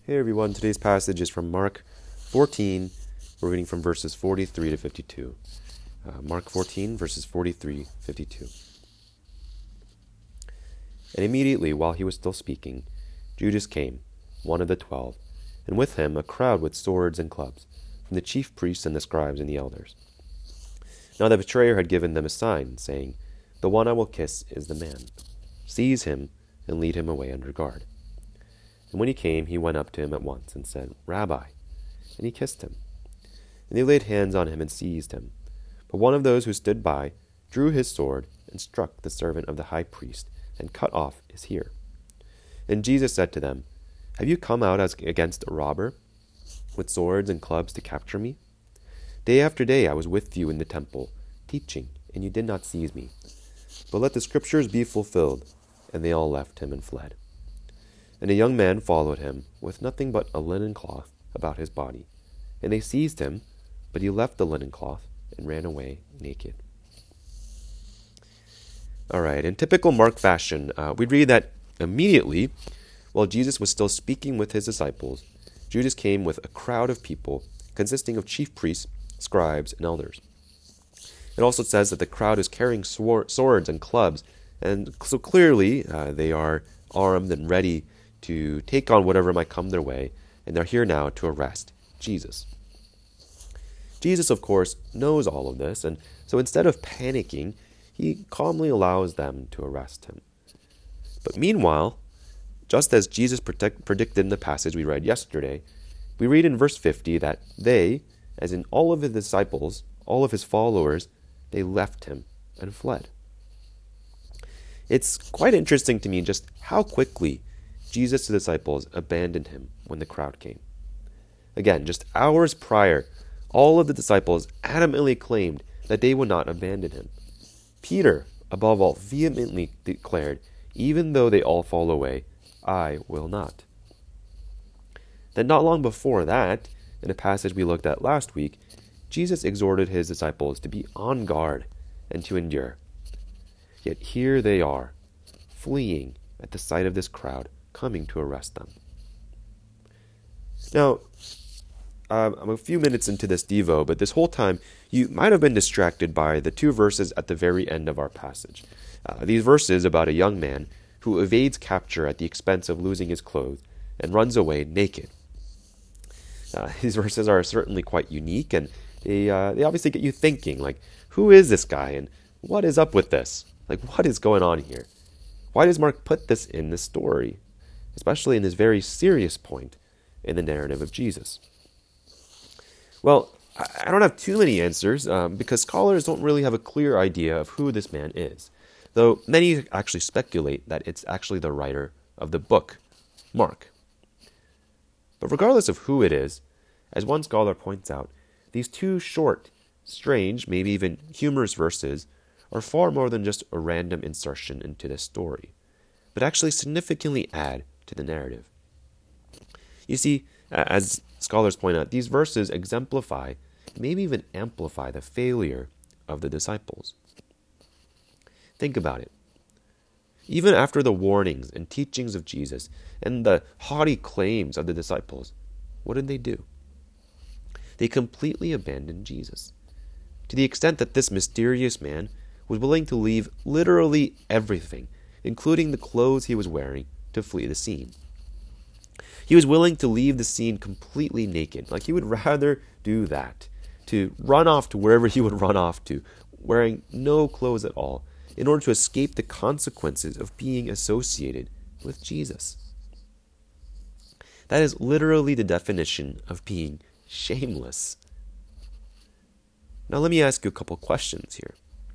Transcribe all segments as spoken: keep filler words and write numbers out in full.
Hey everyone, today's passage is from Mark fourteen. We're reading from verses forty-three to fifty-two. Uh, Mark fourteen, verses forty-three to fifty-two. And immediately, while he was still speaking, Judas came, one of the twelve, and with him a crowd with swords and clubs, from the chief priests and the scribes and the elders. Now the betrayer had given them a sign, saying, "The one I will kiss is the man. Seize him and lead him away under guard." And when he came, he went up to him at once and said, "Rabbi," and he kissed him. And they laid hands on him and seized him. But one of those who stood by drew his sword and struck the servant of the high priest and cut off his ear. And Jesus said to them, "Have you come out as against a robber, with swords and clubs to capture me? Day after day I was with you in the temple, teaching, and you did not seize me. But let the scriptures be fulfilled." And they all left him and fled. And a young man followed him, with nothing but a linen cloth about his body. And they seized him, but he left the linen cloth and ran away naked. All right, in typical Mark fashion, uh, we read that immediately, while Jesus was still speaking with his disciples, Judas came with a crowd of people consisting of chief priests, scribes, and elders. It also says that the crowd is carrying swor- swords and clubs, and so clearly uh, they are armed and ready to take on whatever might come their way, and they're here now to arrest Jesus. Jesus, of course, knows all of this, and so instead of panicking, he calmly allows them to arrest him. But meanwhile, just as Jesus predict- predicted in the passage we read yesterday, we read in verse fifty that they, as in all of his disciples, all of his followers, they left him and fled. It's quite interesting to me just how quickly Jesus' disciples abandoned him when the crowd came. Again, just hours prior, all of the disciples adamantly claimed that they would not abandon him. Peter, above all, vehemently declared, "Even though they all fall away, I will not." Then not long before that, in a passage we looked at last week, Jesus exhorted his disciples to be on guard and to endure. Yet here they are, fleeing at the sight of this crowd coming to arrest them. Now, um, I'm a few minutes into this Devo, but this whole time you might have been distracted by the two verses at the very end of our passage. Uh, these verses about a young man who evades capture at the expense of losing his clothes and runs away naked. Uh, these verses are certainly quite unique, and they uh, they obviously get you thinking, like, who is this guy, and what is up with this? Like, what is going on here? Why does Mark put this in the story, especially in this very serious point in the narrative of Jesus? Well, I don't have too many answers um, because scholars don't really have a clear idea of who this man is, though many actually speculate that it's actually the writer of the book, Mark. But regardless of who it is, as one scholar points out, these two short, strange, maybe even humorous verses are far more than just a random insertion into this story, but actually significantly add to the narrative. You see, as scholars point out, these verses exemplify, maybe even amplify, the failure of the disciples. Think about it. Even after the warnings and teachings of Jesus and the haughty claims of the disciples, what did they do? They completely abandoned Jesus, to the extent that this mysterious man was willing to leave literally everything, including the clothes he was wearing, to flee the scene. He was willing to leave the scene completely naked. Like, he would rather do that, to run off to wherever he would run off to, wearing no clothes at all, in order to escape the consequences of being associated with Jesus. That is literally the definition of being shameless. Now let me ask you a couple questions here.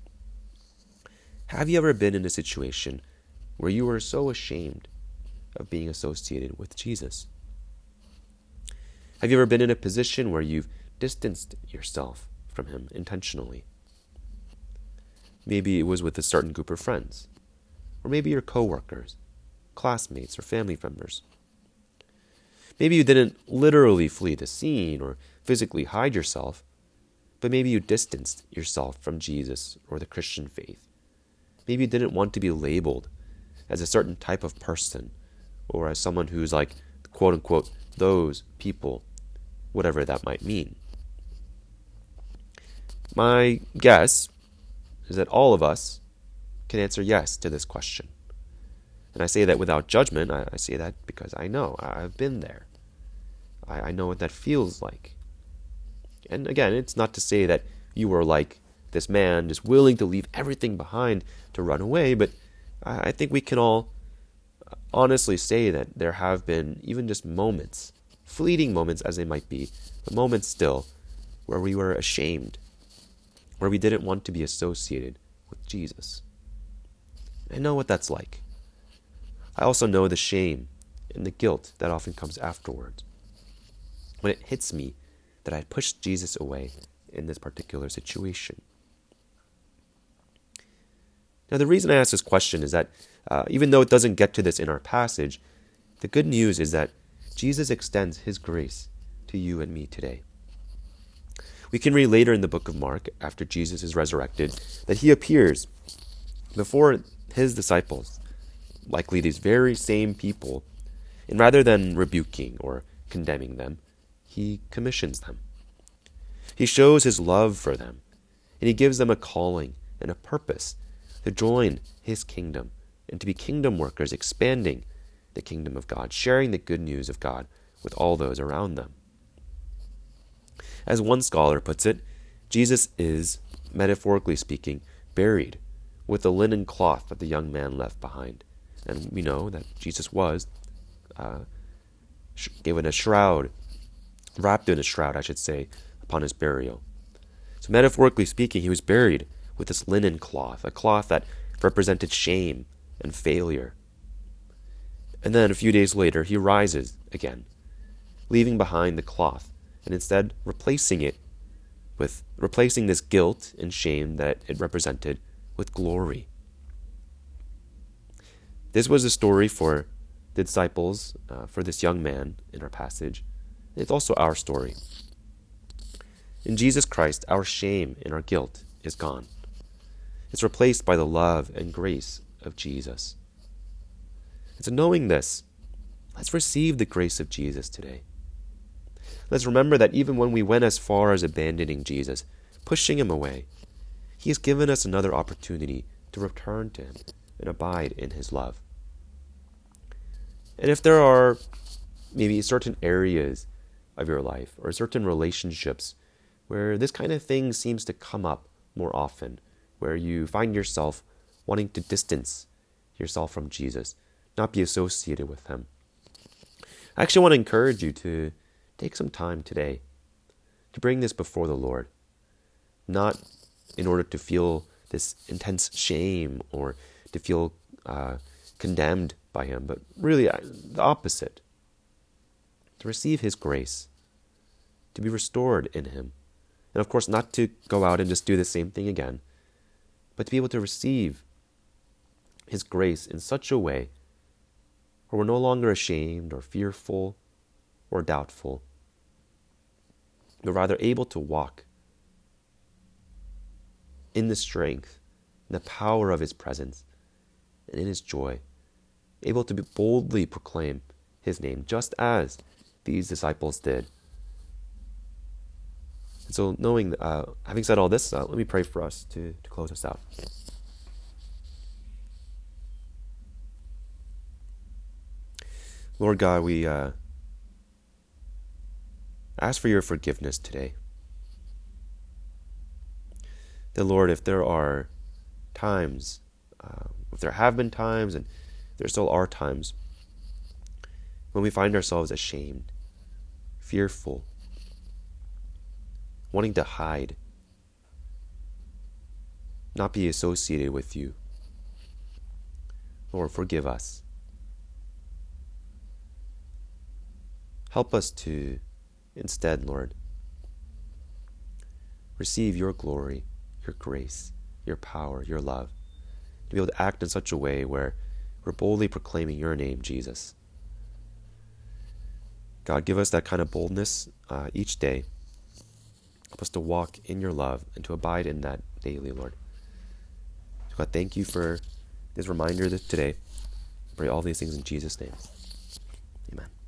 Have you ever been in a situation where you were so ashamed of being associated with Jesus? Have you ever been in a position where you've distanced yourself from him intentionally? Maybe it was with a certain group of friends, or maybe your coworkers, classmates, or family members. Maybe you didn't literally flee the scene or physically hide yourself, but maybe you distanced yourself from Jesus or the Christian faith. Maybe you didn't want to be labeled as a certain type of person, or as someone who's like quote unquote, those people, whatever that might mean. My guess is that all of us can answer yes to this question. And I say that without judgment. I, I say that because I know. I, I've been there. I, I know what that feels like. And again, it's not to say that you were like this man, just willing to leave everything behind to run away, but I, I think we can all honestly say that there have been even just moments, fleeting moments as they might be, but moments still, where we were ashamed, where we didn't want to be associated with Jesus. I know what that's like. I also know the shame and the guilt that often comes afterwards, when it hits me that I had pushed Jesus away in this particular situation. Now, the reason I ask this question is that uh, even though it doesn't get to this in our passage, the good news is that Jesus extends his grace to you and me today. We can read later in the book of Mark, after Jesus is resurrected, that he appears before his disciples, likely these very same people, and rather than rebuking or condemning them, he commissions them. He shows his love for them, and he gives them a calling and a purpose to join his kingdom and to be kingdom workers, expanding the kingdom of God, sharing the good news of God with all those around them. As one scholar puts it, Jesus is, metaphorically speaking, buried with the linen cloth that the young man left behind. And we know that Jesus was uh, given a shroud, wrapped in a shroud, I should say, upon his burial. So metaphorically speaking, he was buried with this linen cloth, a cloth that represented shame and failure. And then a few days later, he rises again, leaving behind the cloth and instead replacing it with, replacing this guilt and shame that it represented with glory. This was a story for the disciples, uh, for this young man in our passage. It's also our story. In Jesus Christ, our shame and our guilt is gone. It's replaced by the love and grace of Jesus. And so knowing this, let's receive the grace of Jesus today. Let's remember that even when we went as far as abandoning Jesus, pushing him away, he has given us another opportunity to return to him and abide in his love. And if there are maybe certain areas of your life or certain relationships where this kind of thing seems to come up more often, where you find yourself wanting to distance yourself from Jesus, not be associated with him, I actually want to encourage you to take some time today to bring this before the Lord, not in order to feel this intense shame or to feel uh, condemned by him, but really uh, the opposite, to receive his grace, to be restored in him, and of course not to go out and just do the same thing again, but to be able to receive his grace in such a way where we're no longer ashamed or fearful or doubtful, but rather able to walk in the strength and the power of his presence and in his joy, able to boldly proclaim his name, just as these disciples did. And so knowing, uh, having said all this, uh, let me pray for us to, to close us out. Lord God, we uh, ask for your forgiveness today. That, Lord, if there are times, uh, if there have been times, and there still are times, when we find ourselves ashamed, fearful, wanting to hide, not be associated with you, Lord, forgive us. Help us to, instead, Lord, receive your glory, your grace, your power, your love, to be able to act in such a way where we're boldly proclaiming your name, Jesus. God, give us that kind of boldness uh, each day. Help us to walk in your love and to abide in that daily, Lord. God, thank you for this reminder today. I pray all these things in Jesus' name. Amen.